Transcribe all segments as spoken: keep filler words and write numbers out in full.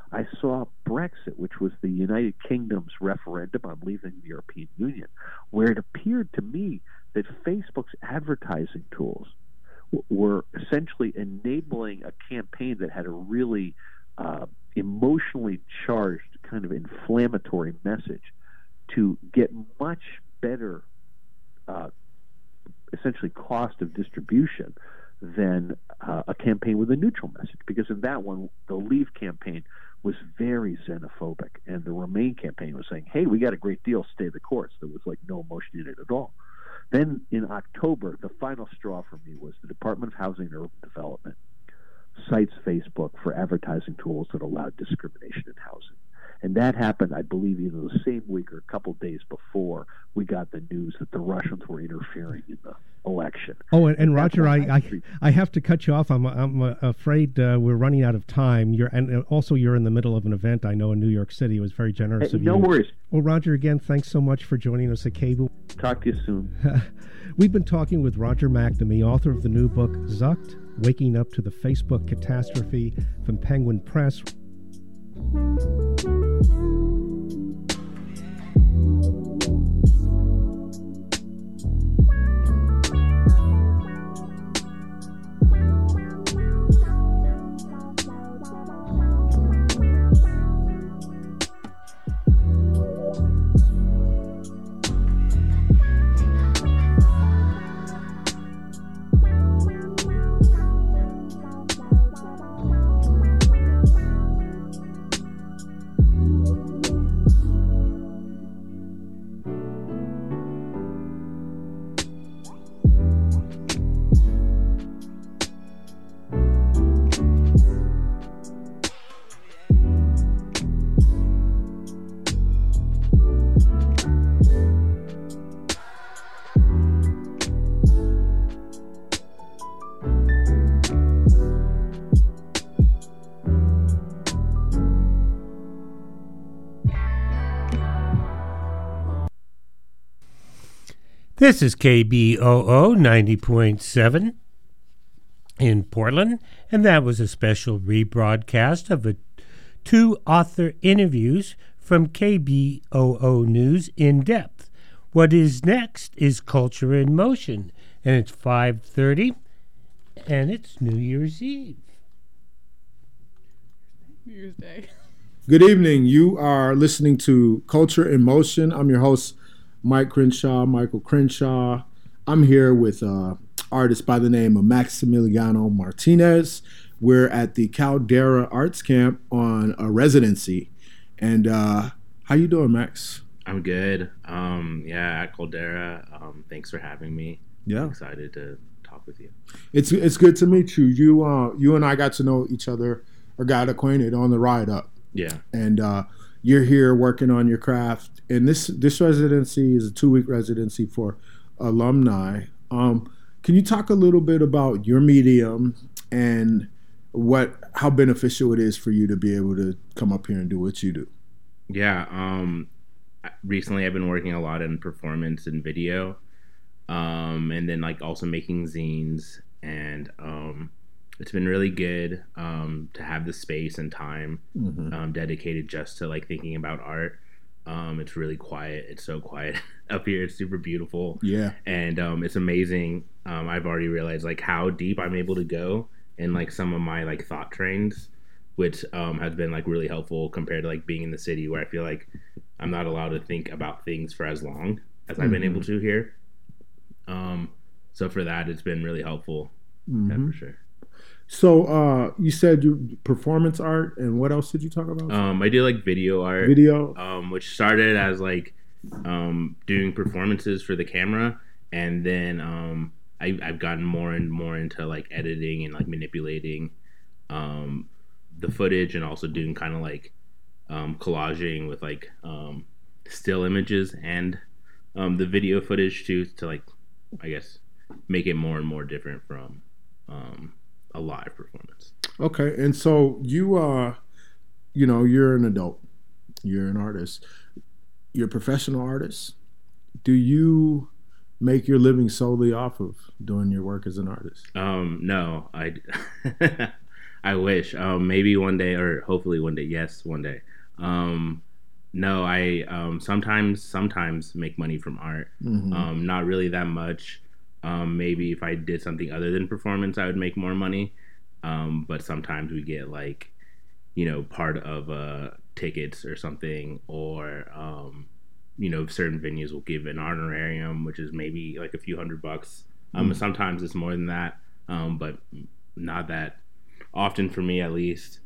I saw Brexit, which was the United Kingdom's referendum on leaving the European Union, where it appeared to me that Facebook's advertising tools w- were essentially enabling a campaign that had a really uh, emotionally charged, kind of inflammatory message to get much better, uh, essentially, cost of distribution than uh, a campaign with a neutral message. Because in that one, the Leave campaign was very xenophobic, and the Remain campaign was saying, hey, we got a great deal, stay the course. There was like no emotion in it at all. Then in October, the final straw for me was the Department of Housing and Urban Development cites Facebook for advertising tools that allowed discrimination in housing. And that happened, I believe, either the same week or a couple days before we got the news that the Russians were interfering in the election. Oh, and, and Roger, I, I I have to cut you off. I'm I'm afraid uh, we're running out of time. You're and also you're in the middle of an event. I know in New York City. It was very generous hey, of no you. No worries. Well, Roger, again, thanks so much for joining us at Cable. Talk to you soon. We've been talking with Roger McNamee, author of the new book Zucked: Waking Up to the Facebook Catastrophe, from Penguin Press. This is K B O O ninety point seven in Portland, and that was a special rebroadcast of a, two author interviews from K B O O News In Depth. What is next is Culture in Motion, and it's five thirty, and it's New Year's Eve. New Year's Day. Good evening. You are listening to Culture in Motion. I'm your host, Mike Crenshaw, Michael Crenshaw. I'm here with uh, artist by the name of Maximiliano Martinez. We're at the Caldera Arts Camp on a residency. And uh, how you doing, Max? I'm good. Um, yeah, at Caldera. Um, thanks for having me. Yeah, I'm excited to talk with you. It's it's good to meet you. You uh, you and I got to know each other or got acquainted on the ride up. Yeah, and uh, you're here working on your craft. And this this residency is a two-week residency for alumni. Um, can you talk a little bit about your medium and what how beneficial it is for you to be able to come up here and do what you do? Yeah. Um, recently, I've been working a lot in performance and video, um, and then like also making zines. And um, it's been really good um, to have the space and time mm-hmm. um, dedicated just to like thinking about art. Um, it's really quiet. It's so quiet up here. It's super beautiful. Yeah. And um, it's amazing. Um, I've already realized like how deep I'm able to go in like some of my like thought trains, which um, has been like really helpful compared to like being in the city where I feel like I'm not allowed to think about things for as long as mm-hmm. I've been able to here. Um, so for that, it's been really helpful. Mm-hmm. Yeah, for sure. So uh, you said you performance art, and what else did you talk about? Um, I do like video art, video, um, which started as like um, doing performances for the camera, and then um, I, I've gotten more and more into like editing and like manipulating um, the footage, and also doing kind of like um, collaging with like um, still images and um, the video footage too, to like I guess make it more and more different from. Um, a live performance. Okay. And so you uh you know, you're an adult. You're an artist. You're a professional artist. Do you make your living solely off of doing your work as an artist? Um no, I I wish. Um, maybe one day, or hopefully one day. Yes, one day. Um, no, I um, sometimes sometimes make money from art. Mm-hmm. Um, not really that much. Um, maybe if I did something other than performance, I would make more money. Um, but sometimes we get like, you know, part of uh, tickets or something, or um, you know, certain venues will give an honorarium, which is maybe like a few hundred bucks. Um, mm. Sometimes it's more than that, um, but not that often for me, at least.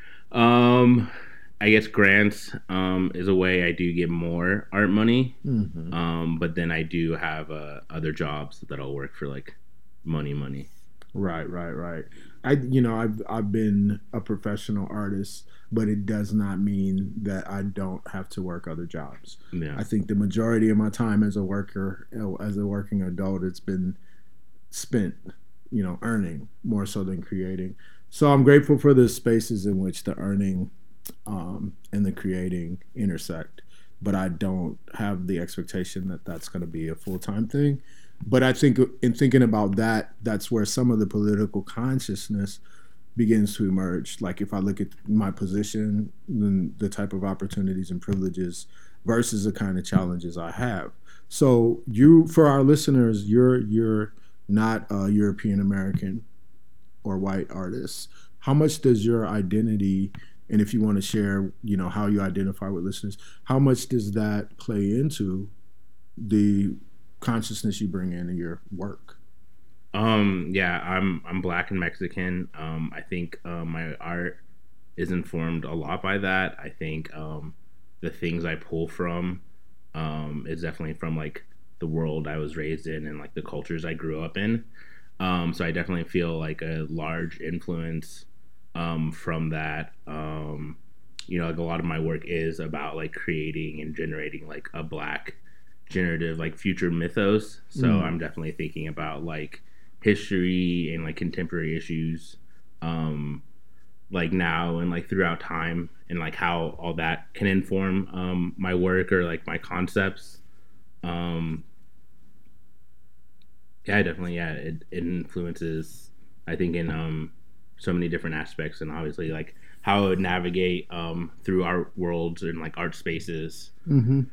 Um, I guess grants um, is a way I do get more art money, mm-hmm. um, but then I do have uh, other jobs that I'll work for, like money, money. Right, right, right. I, you know, I've I've been a professional artist, but it does not mean that I don't have to work other jobs. Yeah. I think the majority of my time as a worker, as a working adult, it's been spent, you know, earning more so than creating. So I'm grateful for the spaces in which the earning um, and the creating intersect, but I don't have the expectation that that's going to be a full-time thing. But I think in thinking about that, that's where some of the political consciousness begins to emerge. Like if I look at my position, then the type of opportunities and privileges versus the kind of challenges I have. So you, for our listeners, you're you're not a European American or white artist. How much does your identity, and if you want to share, you know, how you identify with listeners, how much does that play into the consciousness you bring into your work? Um, yeah, I'm I'm Black and Mexican. Um, I think uh, my art is informed a lot by that. I think um, the things I pull from um, is definitely from like the world I was raised in and like the cultures I grew up in. Um, so I definitely feel like a large influence um, from that. Um, you know, like a lot of my work is about like creating and generating like a Black generative like future mythos. So mm. I'm definitely thinking about like history and like contemporary issues um like now and like throughout time, and like how all that can inform um my work or like my concepts. um yeah definitely yeah it, it influences, I think, in um so many different aspects, and obviously like how I would navigate um through art worlds and like art spaces. Mm-hmm.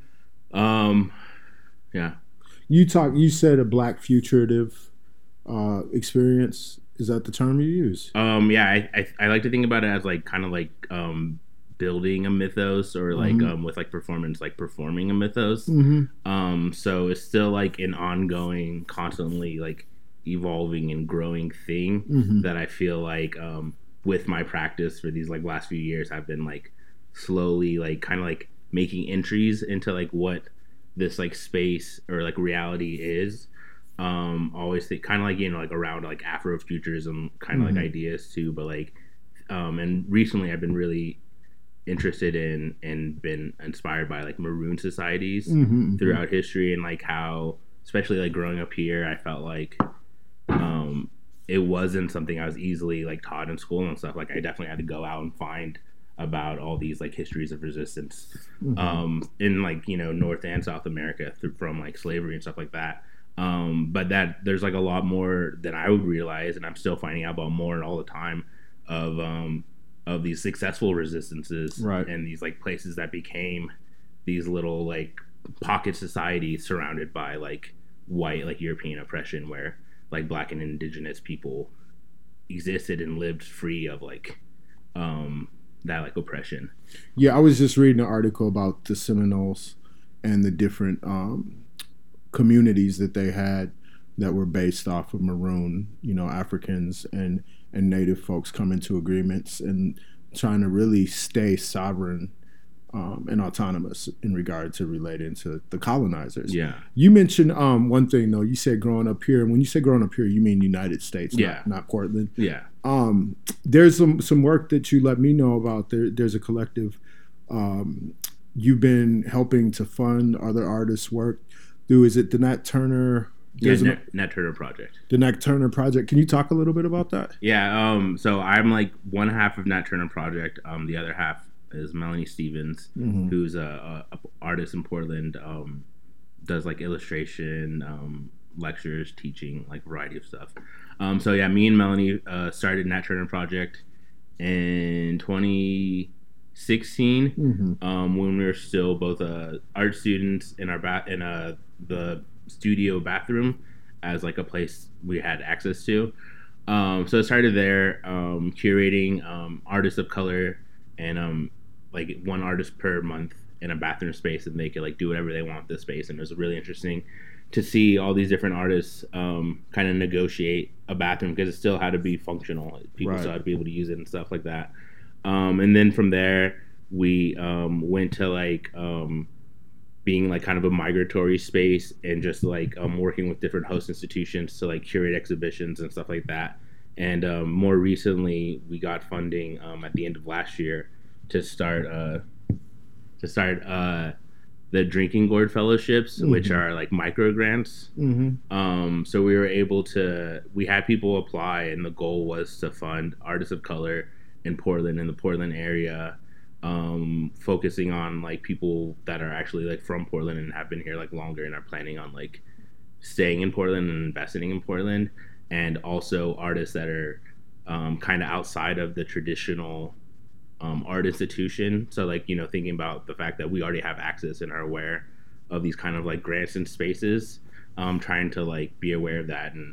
um Yeah. You talk. You said a Black futurative uh, experience. Is that the term you use? Um. Yeah. I, I I like to think about it as like kind of like um building a mythos, or like mm-hmm. um with like performance, like performing a mythos. Mm-hmm. Um. So it's still like an ongoing, constantly like evolving and growing thing mm-hmm. that I feel like um with my practice for these like last few years, I've been like slowly like kind of like making entries into like what this like space or like reality is. Um always think kind of like, you know, like around like Afrofuturism kind of mm-hmm. like ideas too, but like um and recently I've been really interested in and been inspired by like maroon societies mm-hmm. throughout history, and like how, especially like growing up here, I felt like um it wasn't something I was easily like taught in school and stuff. Like I definitely had to go out and find about all these like histories of resistance mm-hmm. um in like, you know, North and South America through, from like slavery and stuff like that. Um but that there's like a lot more than I would realize, and I'm still finding out about more all the time of um of these successful resistances, right, and these like places that became these little like pocket societies surrounded by like white like European oppression, where like Black and indigenous people existed and lived free of like um that like oppression. Yeah, I was just reading an article about the Seminoles and the different um, communities that they had that were based off of maroon, you know, Africans and and Native folks coming to agreements and trying to really stay sovereign um, and autonomous in regard to relating to the colonizers. Yeah. You mentioned um, one thing though. You said growing up here, and when you say growing up here, you mean United States, yeah, not, not Portland. Yeah. Um, there's some some work that you let me know about. There, there's a collective um, you've been helping to fund other artists' work through. Is it the Nat Turner? Yeah, Nat, Nat Turner Project. The Nat Turner Project. Can you talk a little bit about that? Yeah. Um. So I'm like one half of Nat Turner Project. Um. The other half is Melanie Stevens, mm-hmm. who's a, a, a artist in Portland. Um. Does like illustration, um, lectures, teaching, like variety of stuff. Um. So yeah, me and Melanie uh, started Nat Turner Project in twenty sixteen, Mm-hmm. um, when we were still both uh, art students in our ba- in uh, the studio bathroom as like a place we had access to. Um, so I started there, um, curating um, artists of color and um, like one artist per month in a bathroom space, and they could like do whatever they want with this space. And it was really interesting to see all these different artists um, kind of negotiate a bathroom, because it still had to be functional. People Right. still had to be able to use it and stuff like that. Um, and then from there, we um, went to like um, being like kind of a migratory space, and just like um, working with different host institutions to like curate exhibitions and stuff like that. And um, more recently, we got funding um, at the end of last year to start uh, to start uh, the Drinking Gourd Fellowships, Mhm. which are like micro grants. Mm-hmm. Um, so we were able to, we had people apply, and the goal was to fund artists of color in Portland, in the Portland area, um, focusing on like people that are actually like from Portland and have been here like longer and are planning on like staying in Portland and investing in Portland, and also artists that are um, kind of outside of the traditional um, art institution. So like, you know, thinking about the fact that we already have access and are aware of these kind of like grants and spaces, um, trying to like be aware of that, and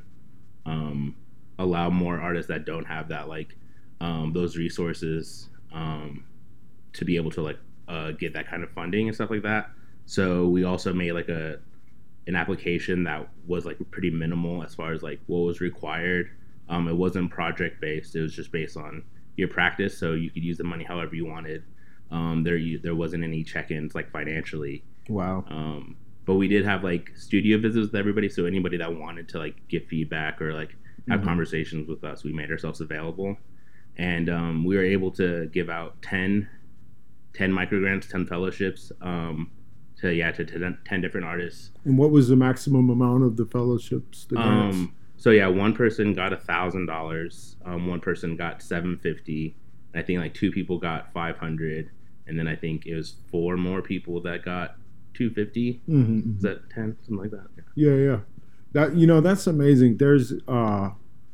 um, allow more artists that don't have that like um, those resources um, to be able to like uh, get that kind of funding and stuff like that. So we also made like a an application that was like pretty minimal as far as like what was required. Um, it wasn't project based. It was just based on your practice, so you could use the money however you wanted. Um, there there wasn't any check-ins like financially. Wow. Um, but we did have like studio visits with everybody, so anybody that wanted to like get feedback or like have Mhm. conversations with us, we made ourselves available. And um, we were able to give out ten, ten microgrants, ten fellowships um, to yeah to, to ten different artists. And what was the maximum amount of the fellowships? The grants? Um, so yeah, one person got a thousand dollars. Um, one person got seven fifty. I think like two people got five hundred, and then I think it was four more people that got two fifty. Mhm. Is that ten? Something like that. Yeah. Yeah, yeah. That you know, that's amazing. There's uh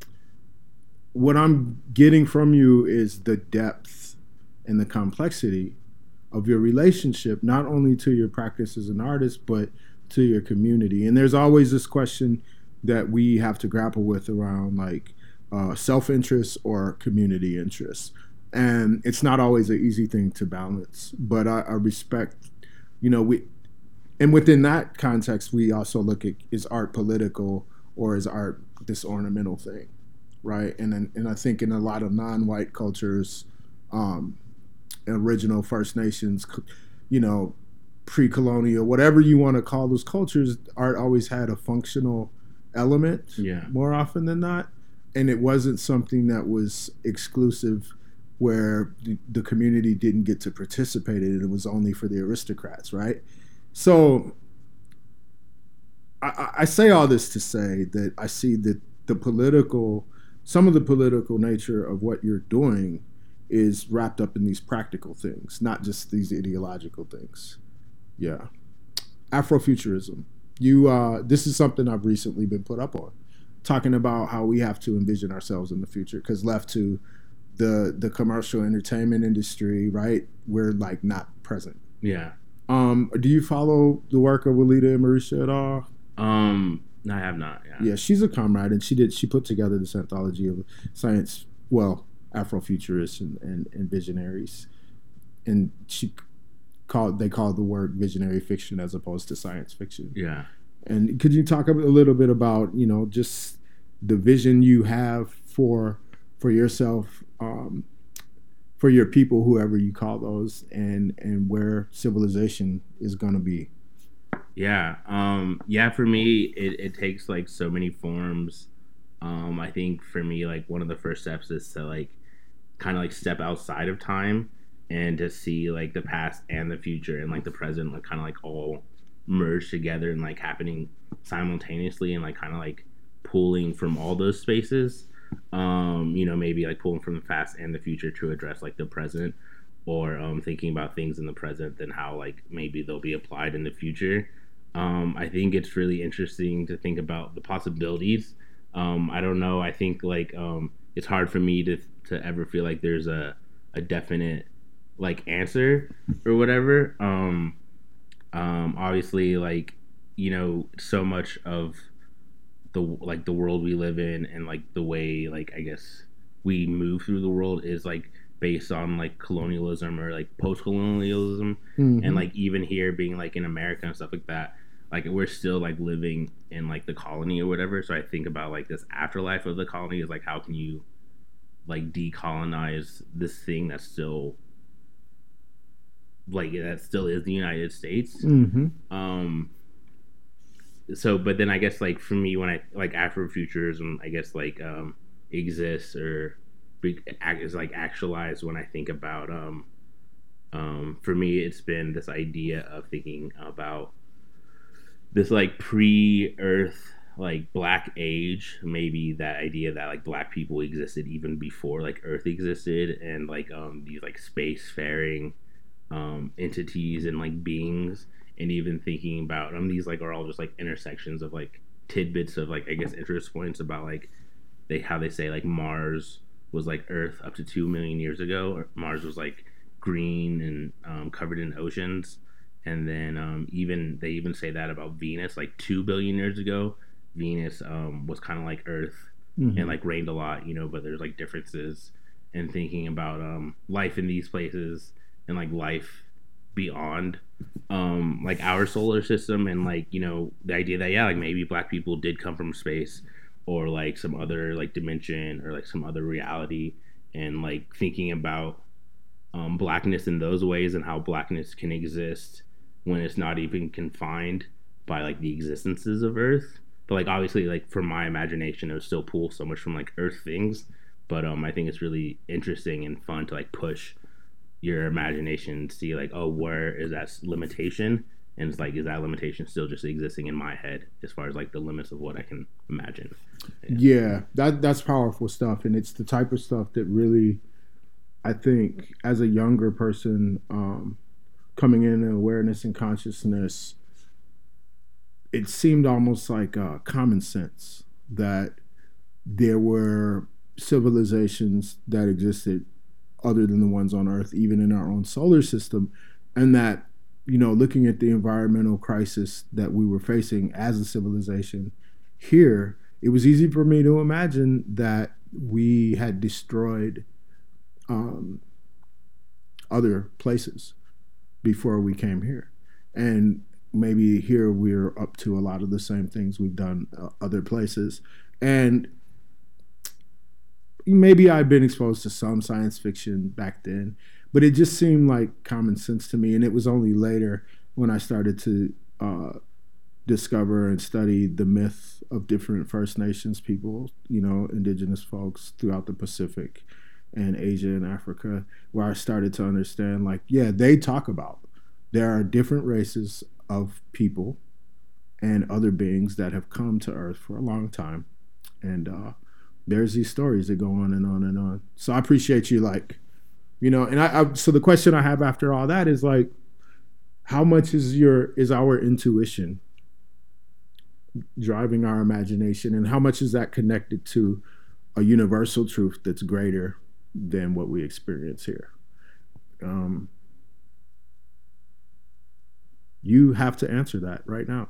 what I'm getting from you is the depth and the complexity of your relationship, not only to your practice as an artist, but to your community. And there's always this question that we have to grapple with around like uh, self-interest or community interest. And it's not always an easy thing to balance, but I, I respect, you know, we, and within that context, we also look at, is art political or is art this ornamental thing, right? And then, and I think in a lot of non-white cultures, um, original First Nations, you know, pre-colonial, whatever you want to call those cultures, art always had a functional element Yeah. more often than not. And it wasn't something that was exclusive where the, the community didn't get to participate in it. It was only for the aristocrats, right? So I, I say all this to say that I see that the political, some of the political nature of what you're doing is wrapped up in these practical things, not just these ideological things. Yeah. Afrofuturism. You, uh, this is something I've recently been put up on, talking about how we have to envision ourselves in the future, because left to the the commercial entertainment industry, right, we're like not present. Yeah. Um, do you follow the work of Walida and Marisha at all? Um, no, I have not. Yeah. Yeah, she's a comrade, and she did. She put together this anthology of science, well, Afrofuturists and, and, and visionaries, and she called. They called the word visionary fiction as opposed to science fiction. Yeah. And could you talk a little bit about, you know, just the vision you have for for yourself, um, for your people, whoever you call those, and and where civilization is going to be? Yeah. Um, yeah, for me, it, it takes like so many forms. Um, I think for me, like one of the first steps is to like kind of like step outside of time and to see like the past and the future and like the present, like kind of like all merge together and like happening simultaneously, and like kind of like pulling from all those spaces. Um, you know, maybe like pulling from the past and the future to address like the present, or um, thinking about things in the present and how like maybe they'll be applied in the future. Um, I think it's really interesting to think about the possibilities. Um, I don't know. I think like um, it's hard for me to to ever feel like there's a a definite like answer or whatever. Um, um, obviously, like you know, so much of the like the world we live in and like the way like I guess we move through the world is like based on like colonialism or like post-colonialism, mm-hmm. and like even here being like in America and stuff like that, like we're still like living in like the colony or whatever. So I think about like this afterlife of the colony is like how can you like decolonize this thing that's still like that still is the United States. Mm-hmm. Um so but then I guess like for me when I like Afrofuturism I guess like um exists or is like actualized when I think about um um for me it's been this idea of thinking about this like pre-earth like black age, maybe that idea that like black people existed even before like earth existed, and like um these like spacefaring um entities and like beings, and even thinking about um these like are all just like intersections of like tidbits of like I guess interest points about like they how they say like Mars was like Earth up to two million years ago, or Mars was like green and um, covered in oceans, and then um, even they even say that about Venus like two billion years ago. Venus um, was kind of like Earth, mm-hmm. and like rained a lot, you know, but there's like differences. And thinking about um, life in these places and like life beyond um, like our solar system, and like you know the idea that yeah like maybe black people did come from space or like some other like dimension or like some other reality, and like thinking about um, blackness in those ways and how blackness can exist when it's not even confined by like the existences of Earth. But like obviously like for my imagination it would still pull so much from like Earth things, but um I think it's really interesting and fun to like push your imagination, see like oh where is that limitation, and it's like is that limitation still just existing in my head as far as like the limits of what I can imagine. Yeah, yeah that that's powerful stuff, and it's the type of stuff that really I think as a younger person um coming in awareness and consciousness, it seemed almost like uh, common sense that there were civilizations that existed other than the ones on Earth, even in our own solar system, and that, you know, looking at the environmental crisis that we were facing as a civilization here, it was easy for me to imagine that we had destroyed um, other places before we came here. And maybe here we're up to a lot of the same things we've done uh, other places. And maybe I'd been exposed to some science fiction back then, but it just seemed like common sense to me. And it was only later when I started to uh, discover and study the myth of different First Nations people, you know, indigenous folks throughout the Pacific and Asia and Africa, where I started to understand, like, yeah, they talk about there are different races of people and other beings that have come to Earth for a long time. And uh, there's these stories that go on and on and on. So I appreciate you, like, you know, and I, I so the question I have after all that is like, how much is your is our intuition driving our imagination, and how much is that connected to a universal truth that's greater than what we experience here? Um, you have to answer that right now.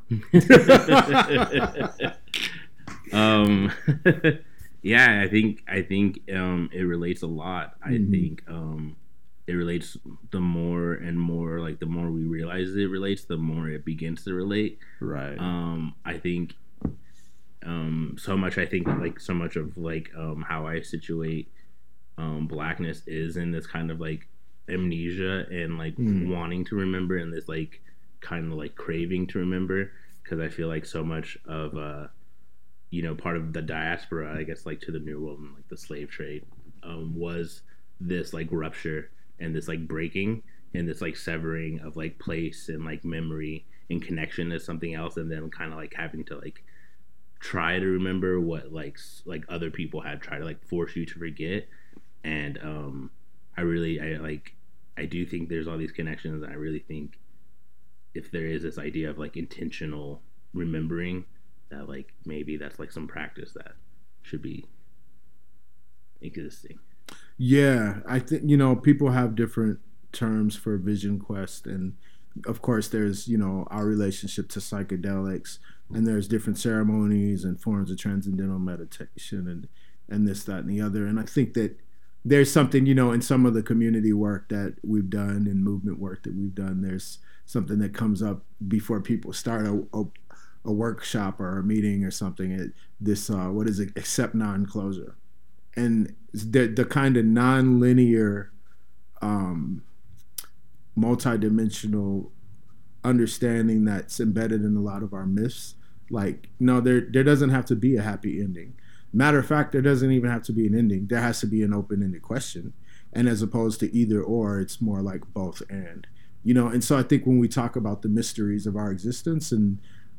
um, yeah, I think I think um, it relates a lot. I mm-hmm. think um, it relates the more and more, like the more we realize it relates, the more it begins to relate. Right. Um, I think um, so much. I think like so much of like um, how I situate um, blackness is in this kind of like amnesia and like mm. wanting to remember, and this like kind of like craving to remember, because I feel like so much of uh, you know, part of the diaspora, I guess, like to the New World and like the slave trade, um, was this like rupture and this like breaking and this like severing of like place and like memory and connection to something else, and then kind of like having to like try to remember what like like other people had tried to like force you to forget. And um, I really I like I do think there's all these connections, and I really think if there is this idea of like intentional remembering, that like maybe that's like some practice that should be existing. Yeah, I think, you know, people have different terms for Vision Quest, and of course there's, you know, our relationship to psychedelics, and there's different ceremonies and forms of transcendental meditation and and this, that, and the other. And I think that there's something, you know, in some of the community work that we've done and movement work that we've done, there's something that comes up before people start a, a, a workshop or a meeting or something. It, this, uh, what is it? Accept non-closure. And the, the kind of non-linear, um, multidimensional understanding that's embedded in a lot of our myths. Like, no, there there doesn't have to be a happy ending. Matter of fact, there doesn't even have to be an ending. There has to be an open-ended question. And as opposed to either or, it's more like both and. You know, and so I think when we talk about the mysteries of our existence, and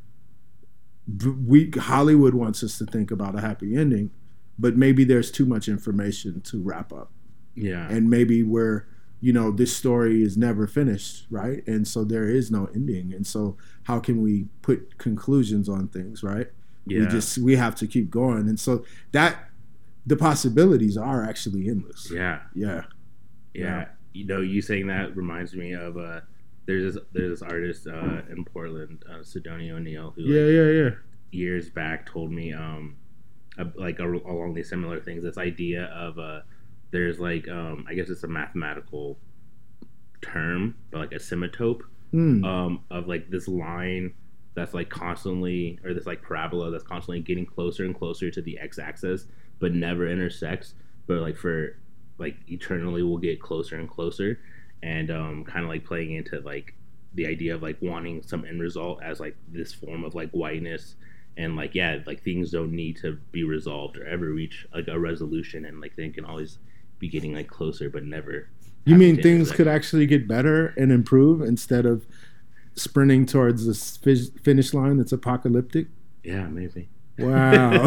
we Hollywood wants us to think about a happy ending, but maybe there's too much information to wrap up. Yeah. And maybe we're, you know, this story is never finished, right? And so there is no ending. And so how can we put conclusions on things, right? Yeah. We just, we have to keep going. And so that, the possibilities are actually endless. Yeah. Yeah. Yeah. Yeah. You know, you saying that reminds me of, uh, there's this, there's this artist uh, in Portland, uh, Sidonia O'Neill, who Yeah, like, yeah, yeah. years back told me, um, a, like a, along these similar things, this idea of, uh, there's like, um, I guess it's a mathematical term, but like a semitope, Mm. um, of like this line that's like constantly, or this like parabola that's constantly getting closer and closer to the x-axis, but never intersects. But like for like eternally, will get closer and closer, and um, kind of like playing into like the idea of like wanting some end result as like this form of like whiteness, and like yeah, like things don't need to be resolved or ever reach like a resolution, and like they can always be getting like closer, but never. You mean things intersect. could actually get better and improve instead of sprinting towards this fi- finish line that's apocalyptic? Yeah, maybe. Wow.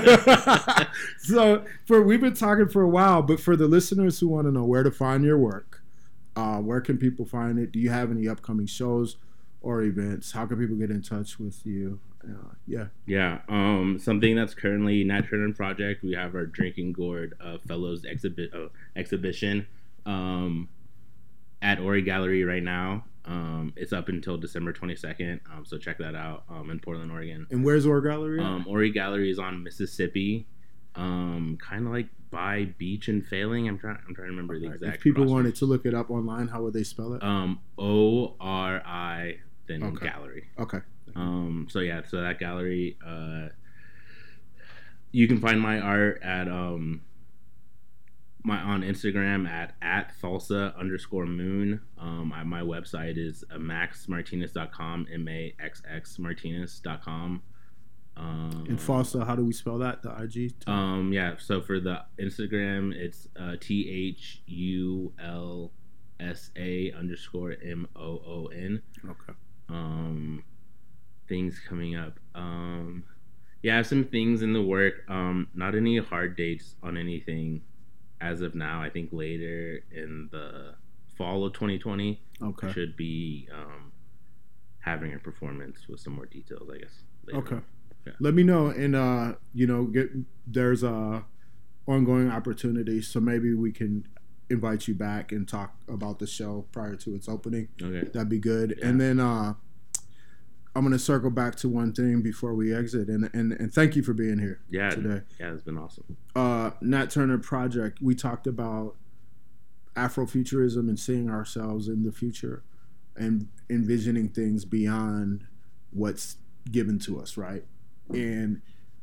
So for we've been talking for a while, but for the listeners who want to know where to find your work, uh, where can people find it? Do you have any upcoming shows or events? How can people get in touch with you? Uh, yeah. Yeah, um, something that's currently Nat Turner Project. We have our Drinking Gourd uh, Fellows exhibi- uh, exhibition um, at Ori Gallery right now. Um, it's up until December twenty-second, um, so check that out um, in Portland, Oregon. And where's Or Gallery? Um, Ori Gallery is on Mississippi, um, kind of like by Beach and Failing. I'm trying. I'm trying to remember the exact. If people crossroads. wanted to look it up online, how would they spell it? Um, O R I then Okay. Gallery. Okay. Um, so yeah, so that gallery, uh, you can find my art at um, my on Instagram at at Falsa underscore moon. Um, I, my website is uh, max martinez dot com, M A X X Martinez dot com. Um, And Falsa, how do we spell that? The I G? Um, yeah. So for the Instagram, it's uh, T H U L S A underscore M O O N. Okay. Um, things coming up. Um, yeah, I have some things in the work. Um, not any hard dates on anything as of now. I think later in the fall of twenty twenty, Okay. should be um, having a performance with some more details, I guess. Later. Okay. Yeah. Let me know, and uh, you know, get there's a ongoing opportunity, so maybe we can invite you back and talk about the show prior to its opening. Okay. That'd be good. Yeah. And then uh, I'm gonna circle back to one thing before we exit, and and and thank you for being here Yeah. today. Yeah, it's been awesome. Uh, Nat Turner Project. We talked about Afrofuturism and seeing ourselves in the future, and envisioning things beyond what's given to us, right? And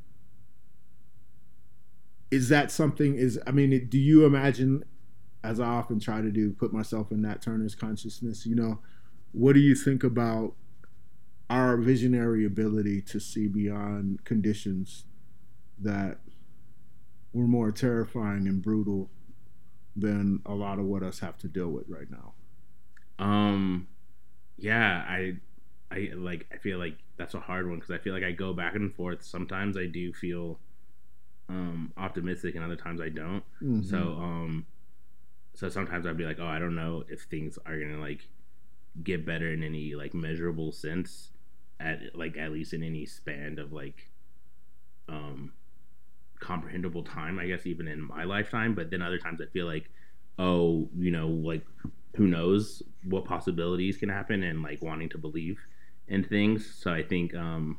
is that something? Is I mean, do you imagine? As I often try to do, put myself in Nat Turner's consciousness. You know, what do you think about our visionary ability to see beyond conditions that were more terrifying and brutal than a lot of what us have to deal with right now? Um, yeah, I, I like. I feel like that's a hard one because I feel like I go back and forth. Sometimes I do feel um, optimistic, and other times I don't. Mm-hmm. So, um, so sometimes I'd be like, oh, I don't know if things are gonna like get better in any like measurable sense, at like at least in any span of like um comprehensible time, I guess, even in my lifetime. But then other times I feel like, oh, you know, like who knows what possibilities can happen, and like wanting to believe in things. So I think um,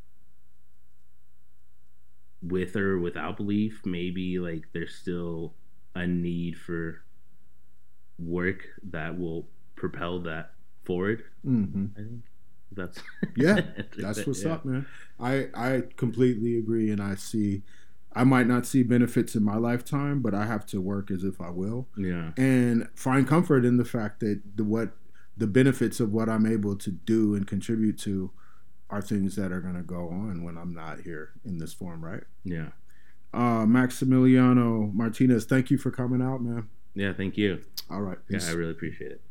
with or without belief, maybe like there's still a need for work that will propel that forward. Mm-hmm. I think that's yeah, that's what's yeah. up, man. I I completely agree, and I see. I might not see benefits in my lifetime, but I have to work as if I will. Yeah. And find comfort in the fact that the what the benefits of what I'm able to do and contribute to are things that are going to go on when I'm not here in this form, right? Yeah. Uh, Maximiliano Martinez, thank you for coming out, man. Yeah, thank you. All right. Yeah, I really appreciate it.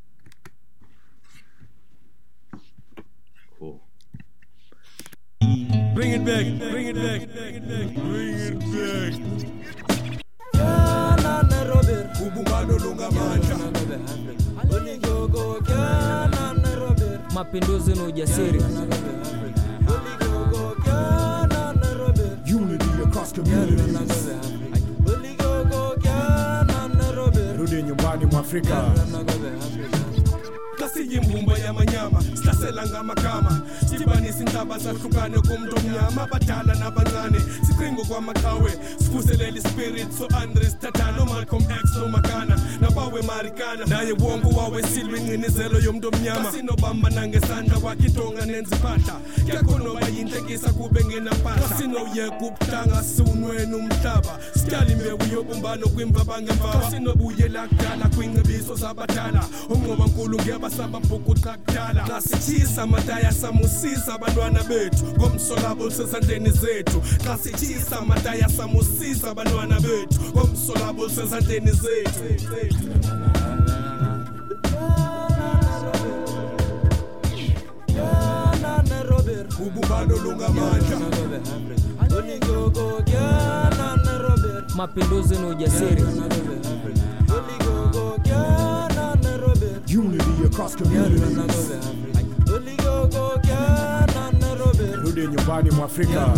Cool. Bring it back, bring it back, bring it back, bring it back. Mapinduzi na ujasiri. Unity across communities. Rudi nyumbani mwa Afrika. Kasi mbumba ya manyama, staselanga makama. Stibani sintaba sahlukane kumdomnyama, batala na bancane. Sikringo kwa makawe, spuseleli spirit so Andres Tatano, Malcolm X no makana. Nabawe marikana, naye wongo wawe silwi nginizelo yomdomnyama. Kasi no bamba nangesanda wakitonga nenzipata. Kiakono bayintekisa kube ngena pata. Kasi no ye kuptanga sunwe numtaba. Skali mbewu yobumbano kwimbabange mbaba. Kasi no buye lakdala kwingebiso sabatala. Ongoba nkulu ngeba saba mpukutakdala. Klasichisa mataya samusisa abantwana bethu. Ngomsolabo sezandleni zethu. Klasichisa mataya samusisa abantwana bethu. Ngomsolabo sezandleni zethu. Ububado lungamandla. Mapinduzi na ujasiri. Unity across communities. Rudi nyumbani mwa Afrika.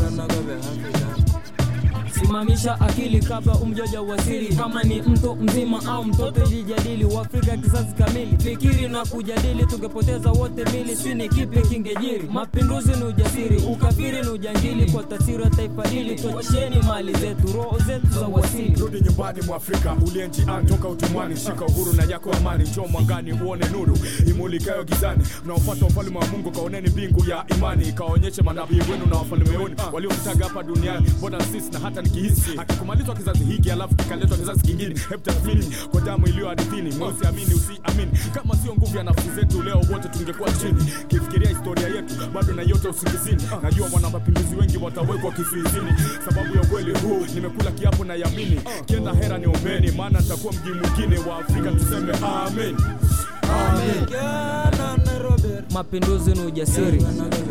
Simamisha akili kabla umjoja wasiri. Kama ni mtu mzima au mtoto jijadili. Uafrika kizazi kamili. Fikiri na kujadili, tungepoteza wote mili. Sini kipi kingejiri. Mapinduzi ni ujasiri. Ukafiri ni ujangili. Kwa tasira taifa hili. Tocheni mali zetu, roho zetu za wasili. Rudi nyumbani mwa Afrika. Ulienji antoka utumwani. Shika uhuru na yako amani. Njoo mwangani uone nuru imulikayo gizani. Mnaofuata ufalme wa Mungu, kaoneni mbingu ya imani. Kaonyeshe manabii wenu na wafalme wenu waliokutaga hapa duniani. Mbona sisi na hata nikihisi hakikumalizwa kizazi hiki alafu kikaletwa kizazi kingine. Hebu tathmini kwa damu iliyo ardhini. Usiamini usiamini, kama sio nguvu ya nafsi zetu leo wote tungekuwa chini. Kifikiria historia yetu bado na yote usingizini. Najua wana mapinduzi wengi watawekwa kizuizini. Sababu ya kweli huu nimekula kiapo na yamini. Kienda hera niombeni, maana nitakuwa mji mwingine wa Afrika. Tuseme amen. Amen. Mapinduzi na ujasiri.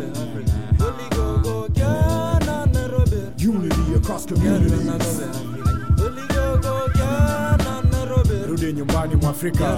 Unity across communities. Rudi nyumbani mwa Afrika.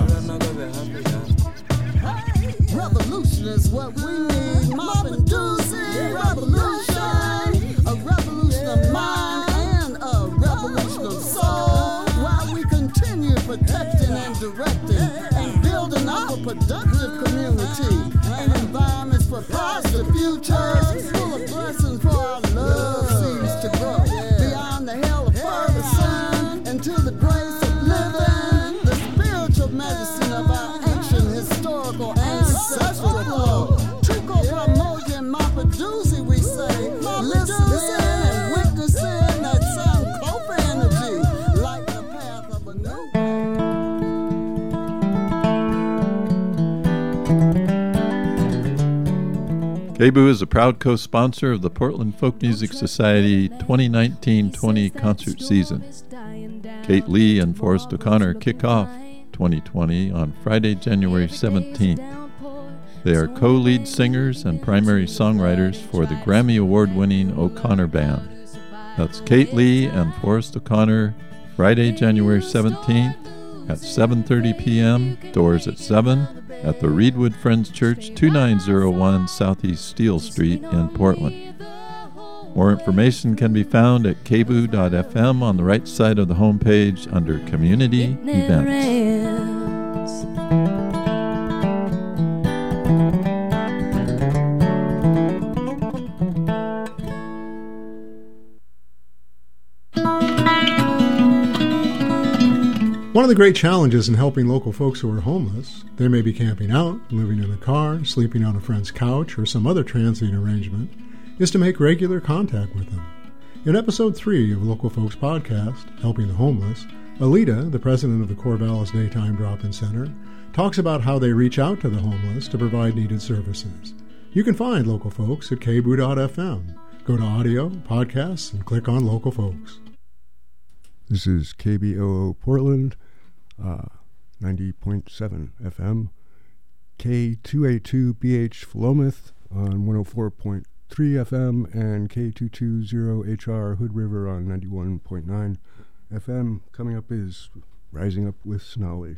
Revolution is what we need. Mapinduzi revolution. A revolution of mind and a revolution of soul. While we continue protecting and directing and building up a productive community and environments for positive futures, full of blessings for our love seeds to grow beyond the hell of further sun into the grace of living, the spiritual medicine of our ancient historical ancestral flow. Tuko Pamoja and Mapinduzi, we say, listening and witnessing that Sankofa energy, like the path of a new K B O O is a proud co-sponsor of the Portland Folk Music Society twenty nineteen twenty concert season. Kate Lee and Forrest O'Connor kick off twenty twenty on Friday, January seventeenth. They are co-lead singers and primary songwriters for the Grammy Award-winning O'Connor Band. That's Kate Lee and Forrest O'Connor, Friday, January seventeenth at seven thirty p.m., doors at seven, at the Reedwood Friends Church, twenty-nine oh one Southeast Steel Street in Portland. More information can be found at k b o dot f m on the right side of the homepage under Community Events. One of the great challenges in helping local folks who are homeless, they may be camping out, living in a car, sleeping on a friend's couch, or some other transient arrangement, is to make regular contact with them. In episode three of Local Folks Podcast, Helping the Homeless, Alita, the president of the Corvallis Daytime Drop-In Center, talks about how they reach out to the homeless to provide needed services. You can find Local Folks at k b o dot f m. Go to audio, podcasts, and click on Local Folks. This is K B O O Portland, uh, ninety point seven F M, K two eighty-two B H Philomath on one oh four point three F M, and K two twenty H R Hood River on ninety-one point nine F M. Coming up is Rising Up with Sonali.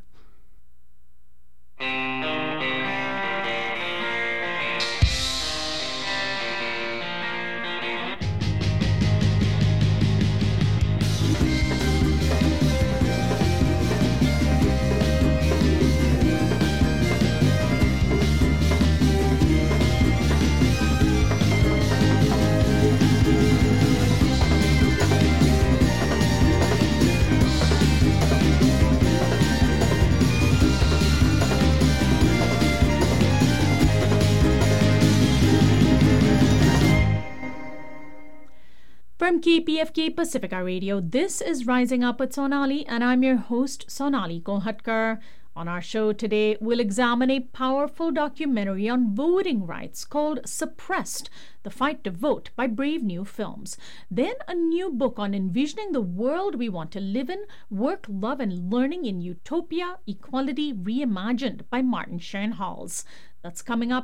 From K P F K Pacifica Radio, this is Rising Up with Sonali, and I'm your host, Sonali Kohatkar. On our show today, we'll examine a powerful documentary on voting rights called Suppressed, The Fight to Vote by Brave New Films. Then a new book on envisioning the world we want to live in, work, love, and learning in Utopia, Equality Reimagined by Martin Schoenhals. That's coming up